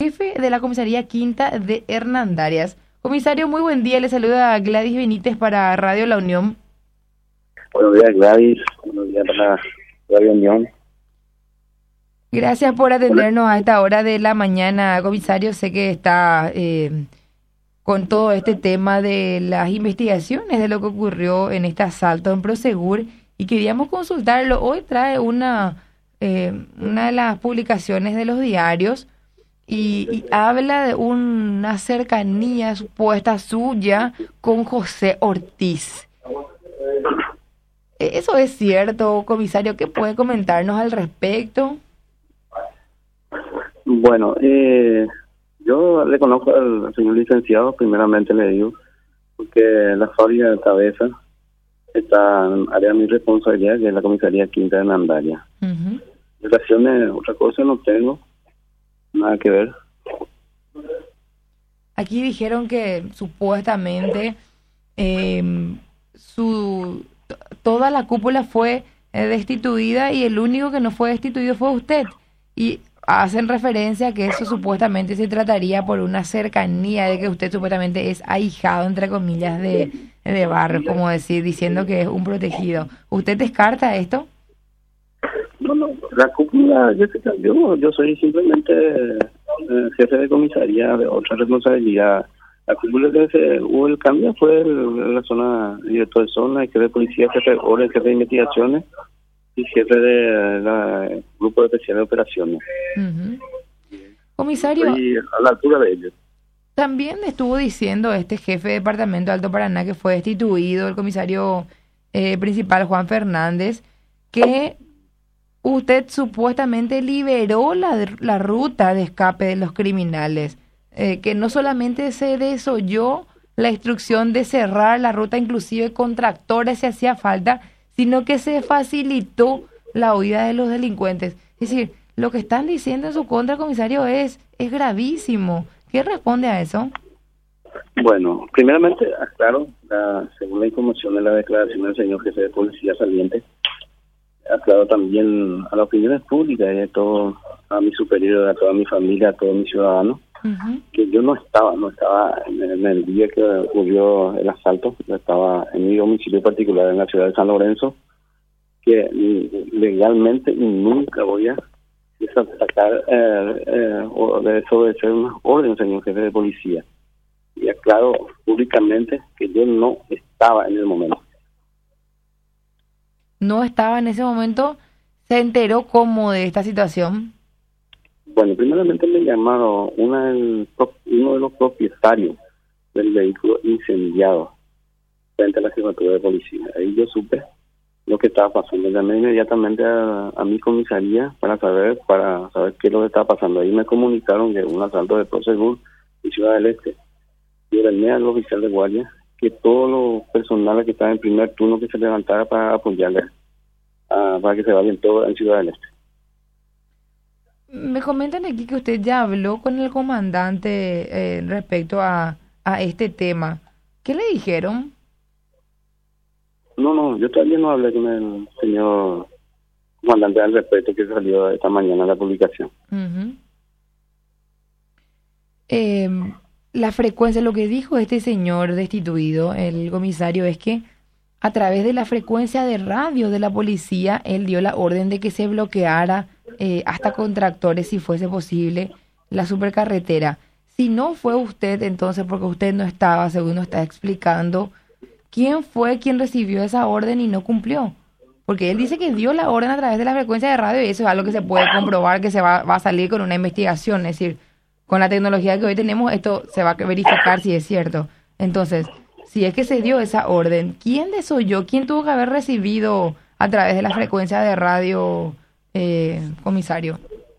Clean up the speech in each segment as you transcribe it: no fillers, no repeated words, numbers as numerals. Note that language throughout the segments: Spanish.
jefe de la comisaría quinta de Hernandarias. Comisario, muy buen día. Le saluda Gladys Benítez para Radio La Unión. Buenos días, Gladys. Buenos días para Radio Unión. Gracias por atendernos a esta hora de la mañana, comisario. Sé que está con todo este tema de las investigaciones de lo que ocurrió en este asalto en Prosegur y queríamos consultarlo. Hoy trae una de las publicaciones de los diarios y habla de una cercanía supuesta suya con José Ortiz. ¿Eso es cierto, comisario? ¿Qué puede comentarnos al respecto? Bueno, yo le conozco al señor licenciado, primeramente le digo, porque la fábrica de cabeza está en área de mi responsabilidad, que es la comisaría quinta de Hernandarias. Relaciones, otra cosa no tengo, nada que ver. Aquí dijeron que supuestamente toda la cúpula fue destituida y el único que no fue destituido fue usted. Y hacen referencia a que eso supuestamente se trataría por una cercanía de que usted supuestamente es ahijado, entre comillas, de Barros, como decir, diciendo que es un protegido. ¿Usted descarta esto? No, la cúpula, yo soy simplemente jefe de comisaría de otra responsabilidad. La cúpula que hubo el cambio fue la zona, director de zona, el jefe de policía, jefe de orden, jefe de investigaciones y jefe de la grupo especial de operaciones. Comisario, estoy a la altura de ellos. También estuvo diciendo este jefe de departamento de Alto Paraná que fue destituido, el comisario principal Juan Fernández, que usted supuestamente liberó la ruta de escape de los criminales, que no solamente se desoyó la instrucción de cerrar la ruta inclusive con tractores si hacía falta, sino que se facilitó la huida de los delincuentes. Es decir, lo que están diciendo en su contra, comisario, es gravísimo. ¿Qué responde a eso? Bueno, primeramente, aclaro, según la información de la declaración del señor jefe de policía saliente, aclaro también a las opiniones públicas y a todo, a mi superior, a toda mi familia, a todos mis ciudadanos, que yo no estaba en el día que ocurrió el asalto. Yo estaba en mi domicilio particular en la ciudad de San Lorenzo, que legalmente nunca voy a desacatar o desobedecer una orden, señor jefe de policía. Y aclaro públicamente que yo no estaba en el momento. ¿No estaba en ese momento? ¿Se enteró cómo de esta situación? Bueno, primeramente me llamaron uno de los propietarios del vehículo incendiado frente a la jefatura de policía. Ahí yo supe lo que estaba pasando. Llamé inmediatamente a mi comisaría para saber qué es lo que estaba pasando. Ahí me comunicaron que un asalto de Prosegur en Ciudad del Este. Y ordené al oficial de guardia que todos los personales que estaban en primer turno que se levantara para apoyarle, para que se vayan todos en Ciudad del Este. Me comentan aquí que usted ya habló con el comandante respecto a este tema. ¿Qué le dijeron? No, yo todavía no hablé con el señor comandante al respecto que salió esta mañana la publicación. La frecuencia, lo que dijo este señor destituido, el comisario, es que a través de la frecuencia de radio de la policía, él dio la orden de que se bloqueara hasta con tractores, si fuese posible, la supercarretera. Si no fue usted, entonces, porque usted no estaba, según nos está explicando, ¿quién fue quien recibió esa orden y no cumplió? Porque él dice que dio la orden a través de la frecuencia de radio y eso es algo que se puede comprobar, que se va a salir con una investigación. Es decir, con la tecnología que hoy tenemos, esto se va a verificar si es cierto. Entonces, si es que se dio esa orden, ¿quién desoyó? ¿Quién tuvo que haber recibido a través de la frecuencia de radio, comisario?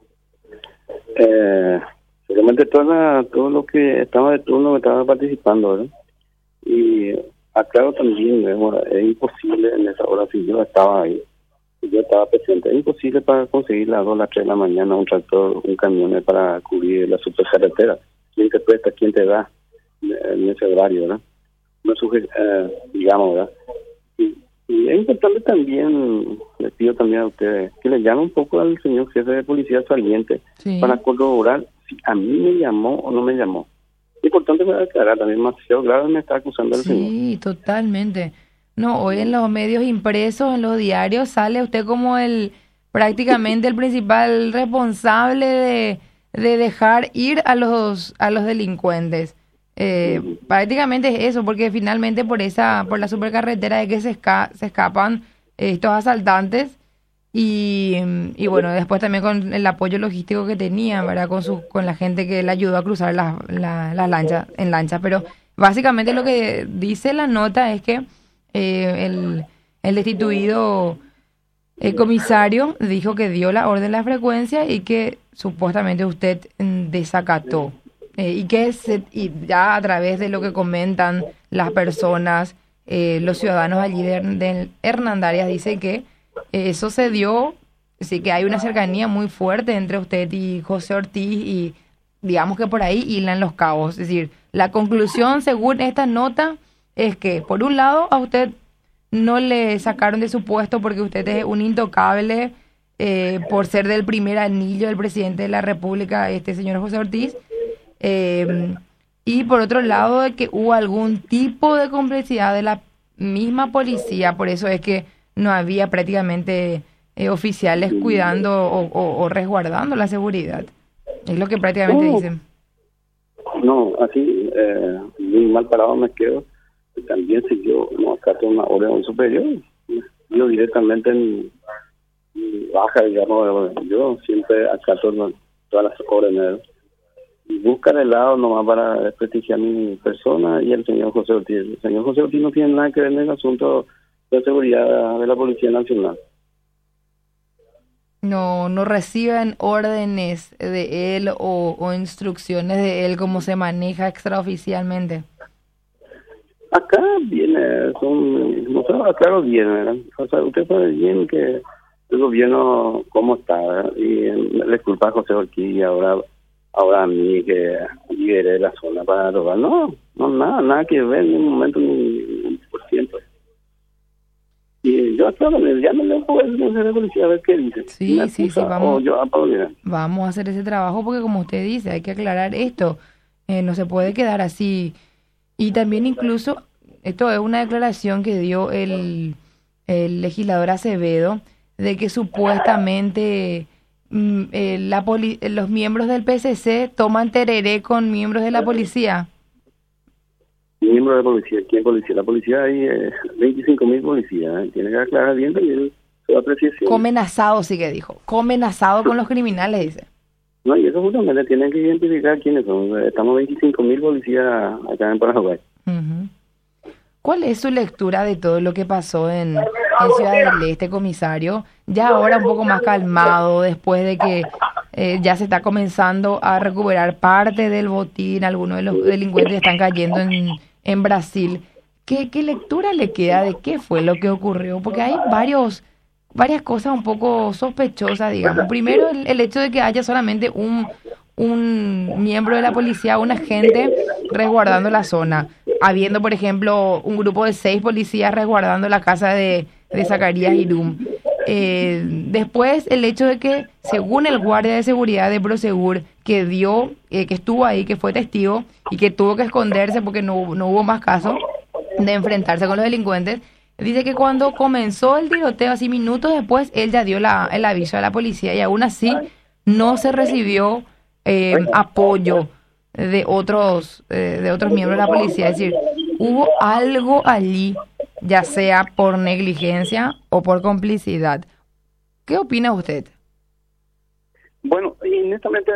Seguramente todo lo que estaba de turno, que estaba participando, ¿verdad? Y aclaro también, es imposible en esa hora, si yo estaba ahí, si yo estaba presente, es imposible para conseguir las 2, las 3 de la mañana un tractor, un camión para cubrir la supercarretera. ¿Quién te presta, quién te da en ese horario, verdad? No digamos, ¿verdad? Y es importante también, les pido también a ustedes, que le llamen un poco al señor jefe de policía saliente, sí, para corroborar si a mí me llamó o no me llamó. Importante para aclarar, también Maceo Grave me está acusando del señor. Sí, totalmente. No, hoy en los medios impresos, en los diarios, sale usted como prácticamente el principal responsable de dejar ir a los delincuentes. Prácticamente es eso, porque finalmente por la supercarretera de que se escapan estos asaltantes y bueno, después también con el apoyo logístico que tenían, ¿verdad? Con la gente que le ayudó a cruzar las lanchas, en lancha, pero básicamente lo que dice la nota es que el destituido comisario dijo que dio la orden de la frecuencia y que supuestamente usted desacató. Y ya a través de lo que comentan las personas, los ciudadanos allí de Hernandarias, dice que eso se dio, sí que hay una cercanía muy fuerte entre usted y José Ortiz y digamos que por ahí hilan los cabos. Es decir, la conclusión según esta nota es que por un lado a usted no le sacaron de su puesto porque usted es un intocable por ser del primer anillo del presidente de la República, señor José Ortiz. Y por otro lado, de que hubo algún tipo de complicidad de la misma policía, por eso es que no había prácticamente oficiales cuidando o resguardando la seguridad. Es lo que prácticamente dicen. No, así, muy mal parado me quedo. También si yo no acato una orden superior, yo directamente en baja, digamos, yo siempre acato todas las órdenes. Buscan el lado nomás para desprestigiar mi persona y el señor José Ortiz. El señor José Ortiz no tiene nada que ver en el asunto de seguridad de la Policía Nacional. No reciben órdenes de él o instrucciones de él como se maneja extraoficialmente. Acá viene, nosotros aclaro bien, ¿verdad? O sea, usted sabe bien que el gobierno cómo está, ¿verdad? Y le culpa a José Ortiz y ahora a mí que liberé la zona para robar. No, nada que ver en un momento ni por ciento. Y yo acá ya me le puedo decir a la policía a ver qué dice. Sí, vamos. Vamos a hacer ese trabajo porque como usted dice, hay que aclarar esto. No se puede quedar así. Y también incluso, esto es una declaración que dio el legislador Acevedo, de que supuestamente los miembros del PCC toman tereré con miembros de la policía. Miembros de policía, ¿quién policía? La policía hay 25.000 policías, tiene que aclarar bien también su apreciación. Comen asado, sí que dijo, comen asado con los criminales, dice. No, y eso justamente tienen que identificar quiénes son. Estamos 25.000 policías acá en Paraguay. ¿Cuál es su lectura de todo lo que pasó en Ciudad del Este, comisario? Ya ahora un poco más calmado, después de que ya se está comenzando a recuperar parte del botín, algunos de los delincuentes están cayendo en Brasil. ¿Qué lectura le queda de qué fue lo que ocurrió? Porque hay varias cosas un poco sospechosas, digamos. Primero, el hecho de que haya solamente un miembro de la policía, un agente resguardando la zona, habiendo, por ejemplo, un grupo de 6 policías resguardando la casa de Zacarías Irum. Después, el hecho de que, según el guardia de seguridad de Prosegur, que estuvo ahí, que fue testigo y que tuvo que esconderse porque no hubo más caso de enfrentarse con los delincuentes, dice que cuando comenzó el tiroteo, así minutos después, él ya dio el aviso a la policía y aún así no se recibió apoyo de otros miembros de la policía. Es decir, hubo algo allí, ya sea por negligencia o por complicidad. ¿Qué opina usted? Bueno, y honestamente,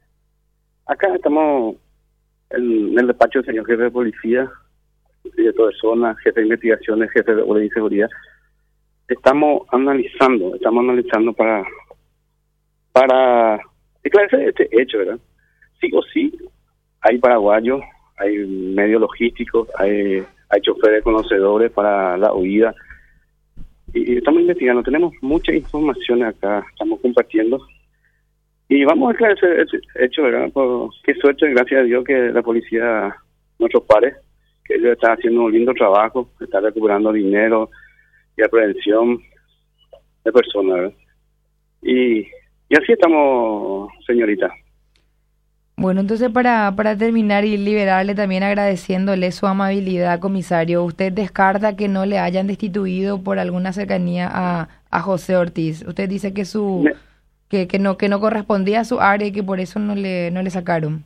acá estamos en el despacho del señor jefe de policía, director de zona, jefe de investigaciones, jefe de orden y seguridad. Estamos analizando para esclarecer este hecho, ¿verdad? Sí o sí, hay paraguayos, hay medios logísticos, hay choferes conocedores para la huida. Y estamos investigando, tenemos mucha información acá, estamos compartiendo. Y vamos a esclarecer este hecho, ¿verdad? Qué suerte, gracias a Dios, que la policía, nuestros pares, que ellos están haciendo un lindo trabajo, están recuperando dinero y la prevención de personas, ¿verdad? Y así estamos, señorita. Bueno, entonces para terminar y liberarle también agradeciéndole su amabilidad, comisario, ¿usted descarta que no le hayan destituido por alguna cercanía a José Ortiz? Usted dice que Me- que no correspondía a su área y que por eso no le sacaron.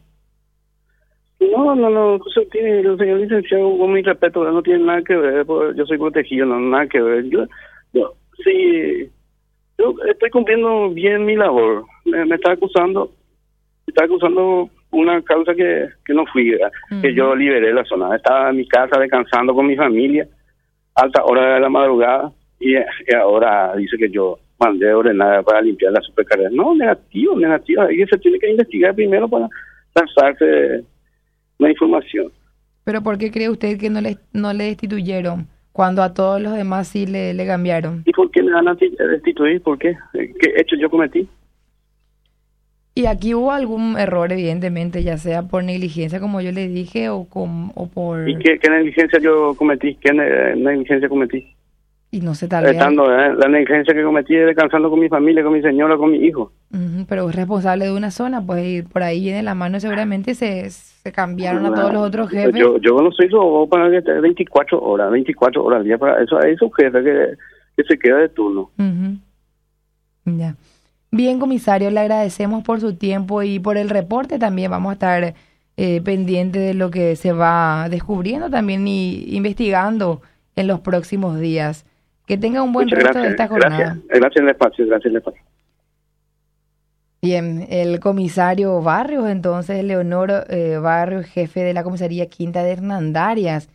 No, José Ortiz, el señor licenciado, con mi respeto, no tiene nada que ver, yo soy protegido, no, nada que ver. Yo, sí, yo estoy cumpliendo bien mi labor. Me está acusando una causa que no fui, ¿verdad? Que Ujú. yo liberé la zona. Estaba en mi casa descansando con mi familia, alta hora de la madrugada, y ahora dice que yo mandé ordenada para limpiar la supercarrera. No, negativo. Ahí se tiene que investigar primero para lanzarse la información. Pero ¿por qué cree usted que no le destituyeron cuando a todos los demás sí le cambiaron? ¿Y por qué me van a destituir? ¿Por qué? ¿Qué hecho yo cometí? Y aquí hubo algún error, evidentemente, ya sea por negligencia, como yo le dije, o por... ¿Y qué negligencia yo cometí? ¿Qué negligencia cometí? Y no sé, tal vez... Estando, la negligencia que cometí es descansando con mi familia, con mi señora, con mi hijo. Ujú, pero es responsable de una zona, pues y por ahí viene la mano, seguramente se cambiaron a todos los otros jefes. Yo no soy robot para que esté 24 horas al día. Para eso hay su jefe que se queda de turno. Ujú, ya. Bien, comisario, le agradecemos por su tiempo y por el reporte también. Vamos a estar pendiente de lo que se va descubriendo también y investigando en los próximos días. Que tenga un buen Muchas resto de gracias. esta jornada. Gracias el espacio, gracias el espacio. Bien, el comisario Barrios, entonces, Leonor Barrios, jefe de la comisaría Quinta de Hernandarias.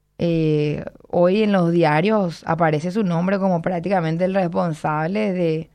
Hoy en los diarios aparece su nombre como prácticamente el responsable